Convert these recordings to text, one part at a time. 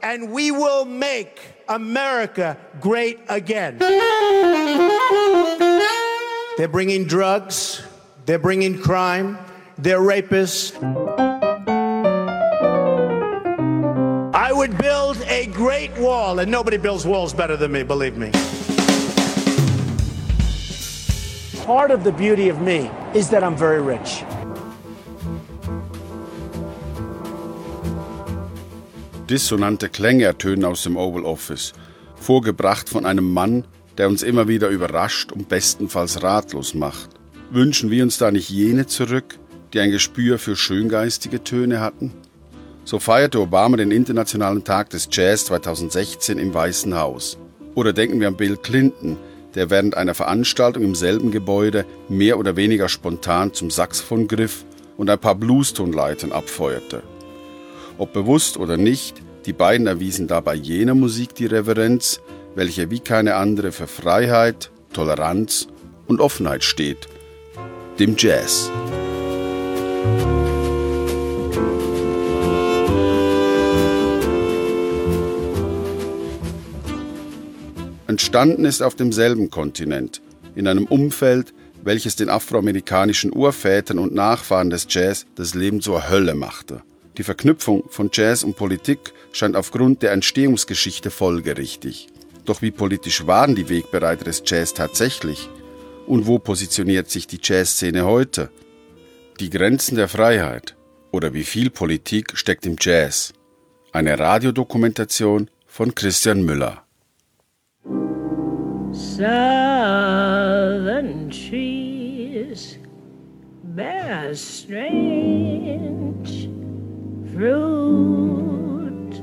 and we will make America great again. They're bringing drugs, they're bringing crime, they're rapists. I would build a great wall, and nobody builds walls better than me, believe me. Part of the beauty of me is that I'm very rich. Dissonante Klänge ertönen aus dem Oval Office, vorgebracht von einem Mann, der uns immer wieder überrascht und bestenfalls ratlos macht. Wünschen wir uns da nicht jene zurück, die ein Gespür für schöngeistige Töne hatten? So feierte Obama den Internationalen Tag des Jazz 2016 im Weißen Haus. Oder denken wir an Bill Clinton, der während einer Veranstaltung im selben Gebäude mehr oder weniger spontan zum Saxophon griff und ein paar Bluestonleitern abfeuerte. Ob bewusst oder nicht, die beiden erwiesen dabei jener Musik die Reverenz, welche wie keine andere für Freiheit, Toleranz und Offenheit steht, dem Jazz. Entstanden ist auf demselben Kontinent, in einem Umfeld, welches den afroamerikanischen Urvätern und Nachfahren des Jazz das Leben zur Hölle machte. Die Verknüpfung von Jazz und Politik scheint aufgrund der Entstehungsgeschichte folgerichtig. Doch wie politisch waren die Wegbereiter des Jazz tatsächlich? Und wo positioniert sich die Jazzszene heute? Die Grenzen der Freiheit oder wie viel Politik steckt im Jazz? Eine Radiodokumentation von Christian Müller. Southern trees bear strange fruit,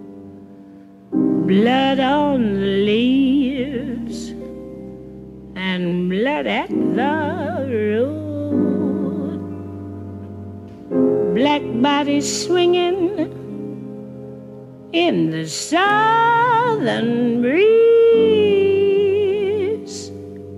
blood on the leaves and blood at the root, black bodies swinging in the southern breeze,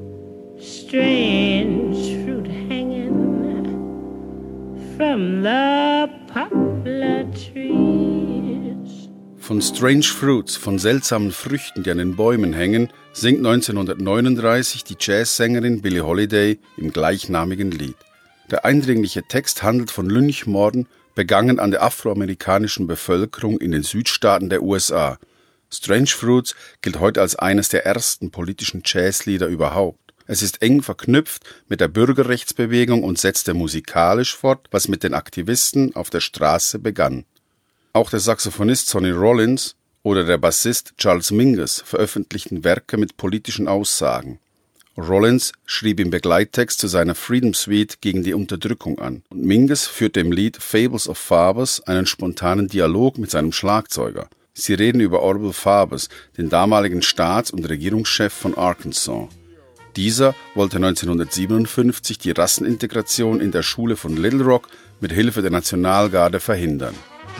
strange fruit hanging from the poplar trees. Von Strange Fruits, von seltsamen Früchten, die an den Bäumen hängen, singt 1939 die Jazzsängerin Billie Holiday im gleichnamigen Lied. Der eindringliche Text handelt von Lynchmorden, begangen an der afroamerikanischen Bevölkerung in den Südstaaten der USA. Strange Fruits gilt heute als eines der ersten politischen Jazzlieder überhaupt. Es ist eng verknüpft mit der Bürgerrechtsbewegung und setzte musikalisch fort, was mit den Aktivisten auf der Straße begann. Auch der Saxophonist Sonny Rollins oder der Bassist Charles Mingus veröffentlichten Werke mit politischen Aussagen. Rollins schrieb im Begleittext zu seiner Freedom Suite gegen die Unterdrückung an. Und Mingus führte im Lied Fables of Fabers einen spontanen Dialog mit seinem Schlagzeuger. Sie reden über Orval Faubus, den damaligen Staats- und Regierungschef von Arkansas. Dieser wollte 1957 die Rassenintegration in der Schule von Little Rock mit Hilfe der Nationalgarde verhindern.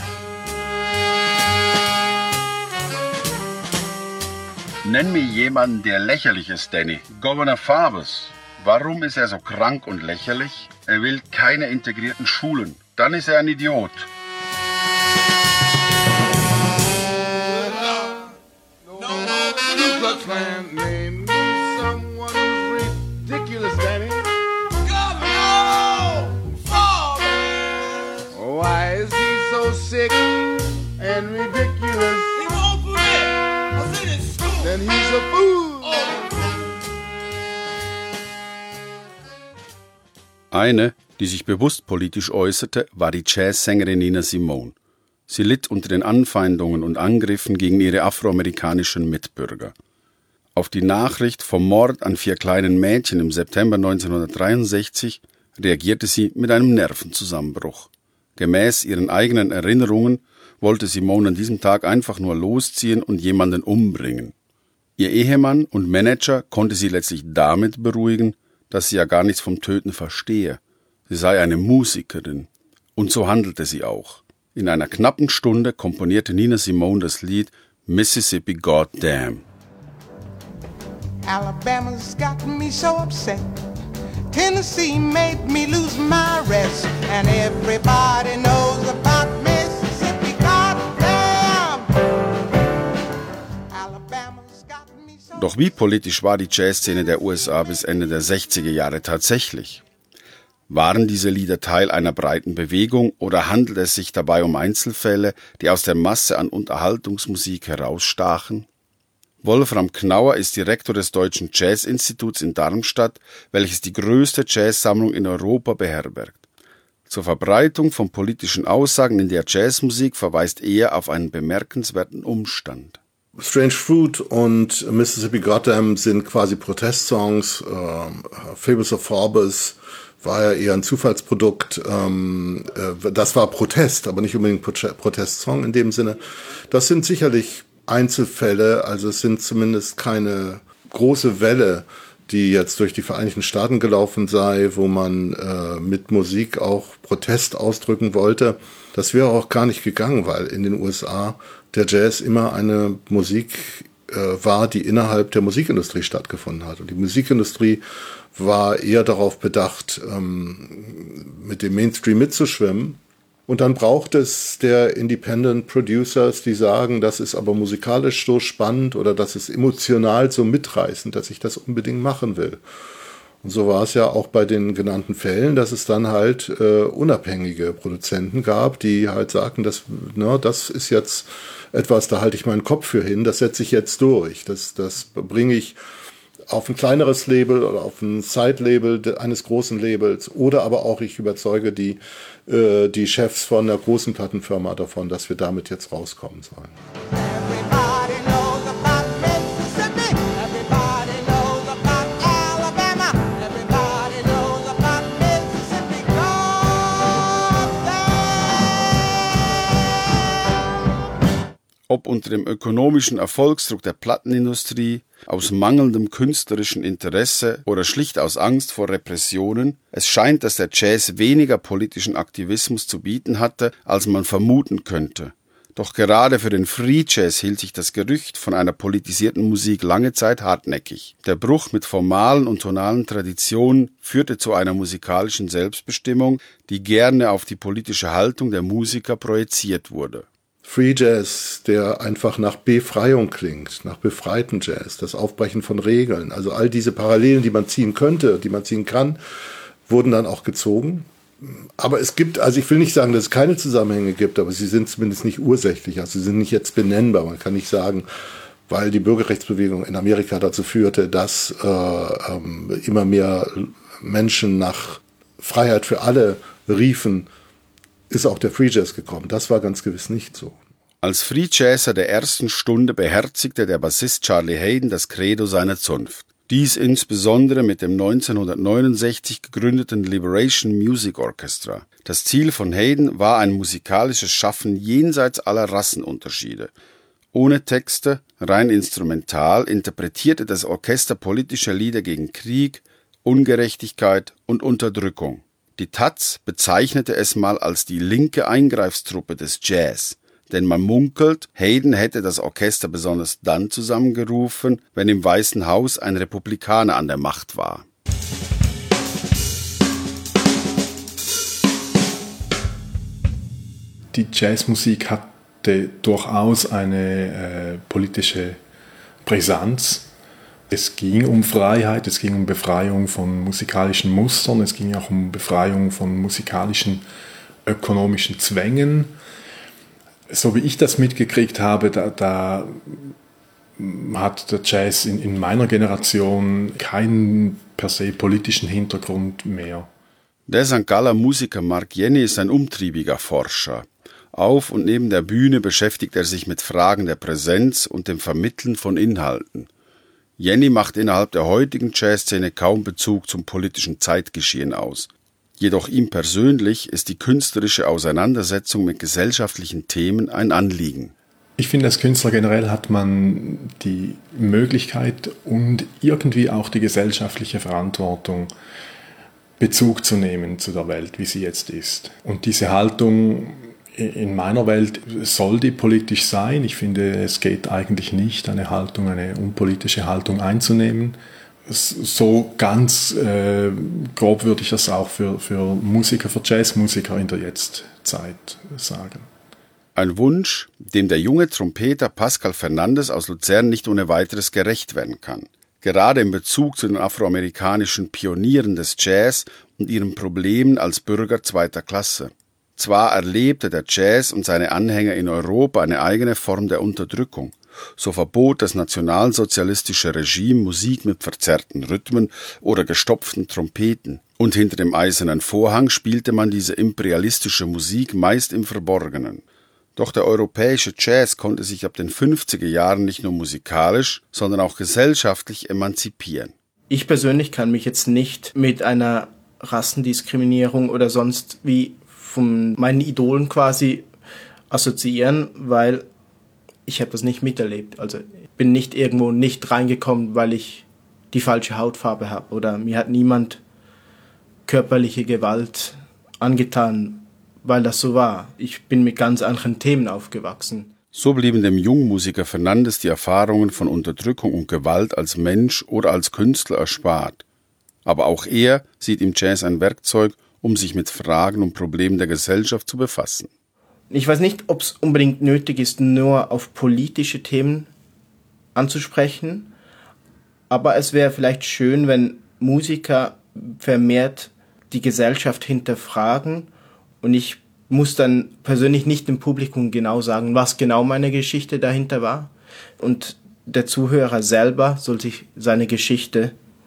Nenn mir jemanden, der lächerlich ist, Danny. Governor Faubus. Warum ist er so krank und lächerlich? Er will keine integrierten Schulen. Dann ist er ein Idiot. Why is he so sick and ridiculous? He won't quit. I was in his school. Then he's a fool. Eine, die sich bewusst politisch äußerte, war die Jazzsängerin Nina Simone. Sie litt unter den Anfeindungen und Angriffen gegen ihre afroamerikanischen Mitbürger. Auf die Nachricht vom Mord an 4 kleinen Mädchen im September 1963 reagierte sie mit einem Nervenzusammenbruch. Gemäß ihren eigenen Erinnerungen wollte Simone an diesem Tag einfach nur losziehen und jemanden umbringen. Ihr Ehemann und Manager konnte sie letztlich damit beruhigen, dass sie ja gar nichts vom Töten verstehe. Sie sei eine Musikerin. Und so handelte sie auch. In einer knappen Stunde komponierte Nina Simone das Lied Mississippi Goddamn. Alabama's got me so upset. Tennessee made me lose my rest. And everybody knows about Mississippi, goddamn. Doch wie politisch war die Jazzszene der USA bis Ende der 60er Jahre tatsächlich? Waren diese Lieder Teil einer breiten Bewegung oder handelt es sich dabei um Einzelfälle, die aus der Masse an Unterhaltungsmusik herausstachen? Wolfram Knauer ist Direktor des Deutschen Jazzinstituts in Darmstadt, welches die größte Jazzsammlung in Europa beherbergt. Zur Verbreitung von politischen Aussagen in der Jazzmusik verweist er auf einen bemerkenswerten Umstand. Strange Fruit und Mississippi Goddam sind quasi Protestsongs. Fables of Forbes war ja eher ein Zufallsprodukt. Das war Protest, aber nicht unbedingt Protestsong in dem Sinne. Das sind sicherlich Einzelfälle, also es sind zumindest keine große Welle, die jetzt durch die Vereinigten Staaten gelaufen sei, wo man mit Musik auch Protest ausdrücken wollte. Das wäre auch gar nicht gegangen, weil in den USA der Jazz immer eine Musik war, die innerhalb der Musikindustrie stattgefunden hat. Und die Musikindustrie war eher darauf bedacht, mit dem Mainstream mitzuschwimmen. Und dann braucht es der Independent Producers, die sagen, das ist aber musikalisch so spannend oder das ist emotional so mitreißend, dass ich das unbedingt machen will. Und so war es ja auch bei den genannten Fällen, dass es dann halt unabhängige Produzenten gab, die halt sagten, das ist jetzt etwas, da halte ich meinen Kopf für hin, das setze ich jetzt durch. Das bringe ich auf ein kleineres Label oder auf ein Side-Label eines großen Labels oder aber auch ich überzeuge die Chefs von der großen Plattenfirma davon, dass wir damit jetzt rauskommen sollen. Ob unter dem ökonomischen Erfolgsdruck der Plattenindustrie, aus mangelndem künstlerischen Interesse oder schlicht aus Angst vor Repressionen, es scheint, dass der Jazz weniger politischen Aktivismus zu bieten hatte, als man vermuten könnte. Doch gerade für den Free Jazz hielt sich das Gerücht von einer politisierten Musik lange Zeit hartnäckig. Der Bruch mit formalen und tonalen Traditionen führte zu einer musikalischen Selbstbestimmung, die gerne auf die politische Haltung der Musiker projiziert wurde. Free Jazz, der einfach nach Befreiung klingt, nach befreiten Jazz, das Aufbrechen von Regeln, also all diese Parallelen, die man ziehen könnte, die man ziehen kann, wurden dann auch gezogen. Aber es gibt, also ich will nicht sagen, dass es keine Zusammenhänge gibt, aber sie sind zumindest nicht ursächlich, also sie sind nicht jetzt benennbar. Man kann nicht sagen, weil die Bürgerrechtsbewegung in Amerika dazu führte, dass immer mehr Menschen nach Freiheit für alle riefen, ist auch der Free Jazz gekommen. Das war ganz gewiss nicht so. Als Free Jazzer der ersten Stunde beherzigte der Bassist Charlie Haden das Credo seiner Zunft. Dies insbesondere mit dem 1969 gegründeten Liberation Music Orchestra. Das Ziel von Haden war ein musikalisches Schaffen jenseits aller Rassenunterschiede. Ohne Texte, rein instrumental, interpretierte das Orchester politische Lieder gegen Krieg, Ungerechtigkeit und Unterdrückung. Die taz bezeichnete es mal als die linke Eingreifstruppe des Jazz, denn man munkelt, Haden hätte das Orchester besonders dann zusammengerufen, wenn im Weißen Haus ein Republikaner an der Macht war. Die Jazzmusik hatte durchaus eine politische Brisanz. Es ging um Freiheit, es ging um Befreiung von musikalischen Mustern, es ging auch um Befreiung von musikalischen ökonomischen Zwängen. So wie ich das mitgekriegt habe, da hat der Jazz in meiner Generation keinen per se politischen Hintergrund mehr. Der St. Galler Musiker Mark Jenny ist ein umtriebiger Forscher. Auf und neben der Bühne beschäftigt er sich mit Fragen der Präsenz und dem Vermitteln von Inhalten. Jenny macht innerhalb der heutigen Jazzszene kaum Bezug zum politischen Zeitgeschehen aus. Jedoch ihm persönlich ist die künstlerische Auseinandersetzung mit gesellschaftlichen Themen ein Anliegen. Ich finde, als Künstler generell hat man die Möglichkeit und irgendwie auch die gesellschaftliche Verantwortung, Bezug zu nehmen zu der Welt, wie sie jetzt ist. Und diese Haltung in meiner Welt soll die politisch sein. Ich finde, es geht eigentlich nicht, eine unpolitische Haltung einzunehmen. So ganz grob würde ich das auch für Musiker, für Jazzmusiker in der Jetztzeit sagen. Ein Wunsch, dem der junge Trompeter Pascal Fernandes aus Luzern nicht ohne weiteres gerecht werden kann. Gerade in Bezug zu den afroamerikanischen Pionieren des Jazz und ihren Problemen als Bürger zweiter Klasse. Zwar erlebte der Jazz und seine Anhänger in Europa eine eigene Form der Unterdrückung. So verbot das nationalsozialistische Regime Musik mit verzerrten Rhythmen oder gestopften Trompeten. Und hinter dem eisernen Vorhang spielte man diese imperialistische Musik meist im Verborgenen. Doch der europäische Jazz konnte sich ab den 50er Jahren nicht nur musikalisch, sondern auch gesellschaftlich emanzipieren. Ich persönlich kann mich jetzt nicht mit einer Rassendiskriminierung oder sonst wie von meinen Idolen quasi assoziieren, weil ich habe das nicht miterlebt. Also ich bin nicht irgendwo nicht reingekommen, weil ich die falsche Hautfarbe habe oder mir hat niemand körperliche Gewalt angetan, weil das so war. Ich bin mit ganz anderen Themen aufgewachsen. So blieben dem Jungmusiker Fernandes die Erfahrungen von Unterdrückung und Gewalt als Mensch oder als Künstler erspart. Aber auch er sieht im Jazz ein Werkzeug, um sich mit Fragen und Problemen der Gesellschaft zu befassen. Ich weiß nicht, ob es unbedingt nötig ist, nur auf politische Themen anzusprechen, aber es wäre vielleicht schön, wenn Musiker vermehrt die Gesellschaft hinterfragen. Und ich muss dann persönlich nicht dem Publikum genau sagen, was genau meine Geschichte dahinter war. Und der Zuhörer selber soll sich seine Geschichte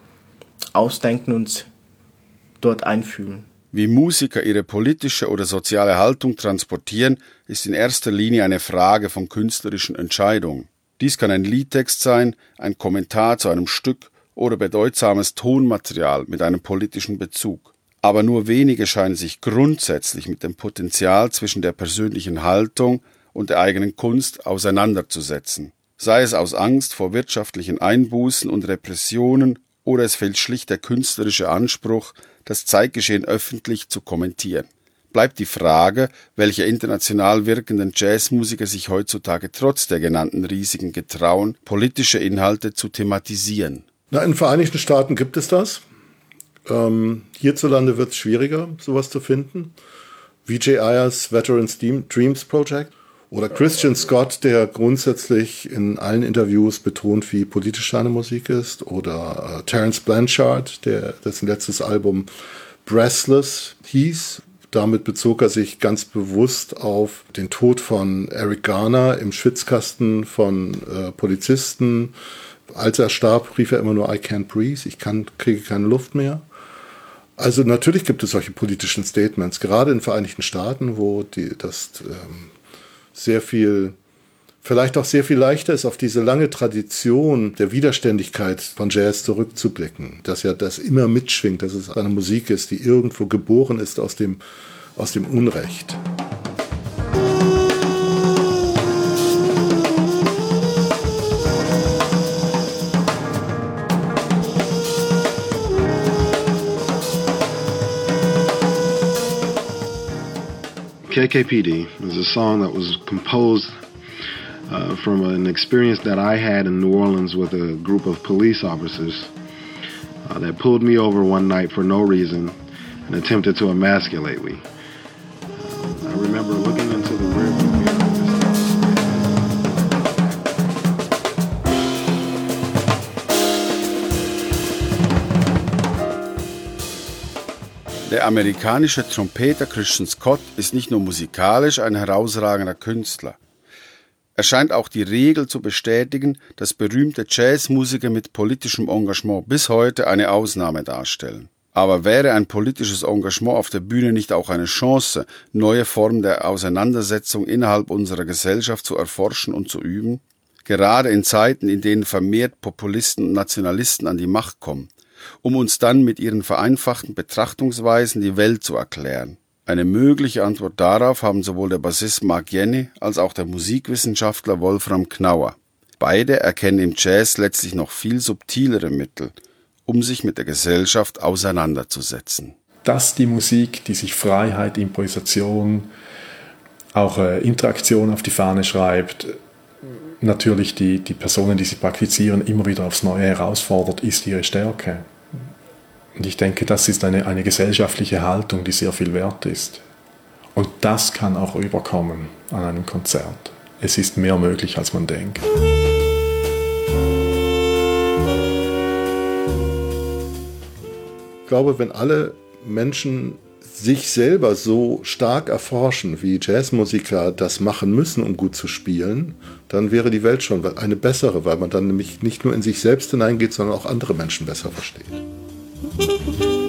ausdenken und dort einfühlen. Wie Musiker ihre politische oder soziale Haltung transportieren, ist in erster Linie eine Frage von künstlerischen Entscheidungen. Dies kann ein Liedtext sein, ein Kommentar zu einem Stück oder bedeutsames Tonmaterial mit einem politischen Bezug. Aber nur wenige scheinen sich grundsätzlich mit dem Potenzial zwischen der persönlichen Haltung und der eigenen Kunst auseinanderzusetzen. Sei es aus Angst vor wirtschaftlichen Einbußen und Repressionen oder es fehlt schlicht der künstlerische Anspruch, das Zeitgeschehen öffentlich zu kommentieren. Bleibt die Frage, welche international wirkenden Jazzmusiker sich heutzutage trotz der genannten Risiken getrauen, politische Inhalte zu thematisieren. In den Vereinigten Staaten gibt es das. Hierzulande wird es schwieriger, sowas zu finden. Vijay Iyers Veterans Dreams Project oder Christian Scott, der grundsätzlich in allen Interviews betont, wie politisch seine Musik ist, oder Terence Blanchard, dessen letztes Album Breathless hieß. Damit bezog er sich ganz bewusst auf den Tod von Eric Garner im Schwitzkasten von Polizisten. Als er starb, rief er immer nur I can't breathe, kriege keine Luft mehr. Also natürlich gibt es solche politischen Statements, gerade in den Vereinigten Staaten, wo vielleicht auch sehr viel leichter ist, auf diese lange Tradition der Widerständigkeit von Jazz zurückzublicken. Dass ja das immer mitschwingt, dass es eine Musik ist, die irgendwo geboren ist aus dem Unrecht. KKPD is a song that was composed from an experience that I had in New Orleans with a group of police officers that pulled me over one night for no reason and attempted to emasculate me. I remember looking into the rearview mirror. Der amerikanische Trompeter Christian Scott ist nicht nur musikalisch ein herausragender Künstler. Er scheint auch die Regel zu bestätigen, dass berühmte Jazzmusiker mit politischem Engagement bis heute eine Ausnahme darstellen. Aber wäre ein politisches Engagement auf der Bühne nicht auch eine Chance, neue Formen der Auseinandersetzung innerhalb unserer Gesellschaft zu erforschen und zu üben? Gerade in Zeiten, in denen vermehrt Populisten und Nationalisten an die Macht kommen, um uns dann mit ihren vereinfachten Betrachtungsweisen die Welt zu erklären. Eine mögliche Antwort darauf haben sowohl der Bassist Mark Jenny als auch der Musikwissenschaftler Wolfram Knauer. Beide erkennen im Jazz letztlich noch viel subtilere Mittel, um sich mit der Gesellschaft auseinanderzusetzen. Dass die Musik, die sich Freiheit, Improvisation, auch Interaktion auf die Fahne schreibt, natürlich die Personen, die sie praktizieren, immer wieder aufs Neue herausfordert, ist ihre Stärke. Und ich denke, das ist eine gesellschaftliche Haltung, die sehr viel wert ist. Und das kann auch rüberkommen. an einem Konzert. Es ist mehr möglich, als man denkt. Ich glaube, wenn alle Menschen sich selber so stark erforschen, wie Jazzmusiker das machen müssen, um gut zu spielen, dann wäre die Welt schon eine bessere, weil man dann nämlich nicht nur in sich selbst hineingeht, sondern auch andere Menschen besser versteht.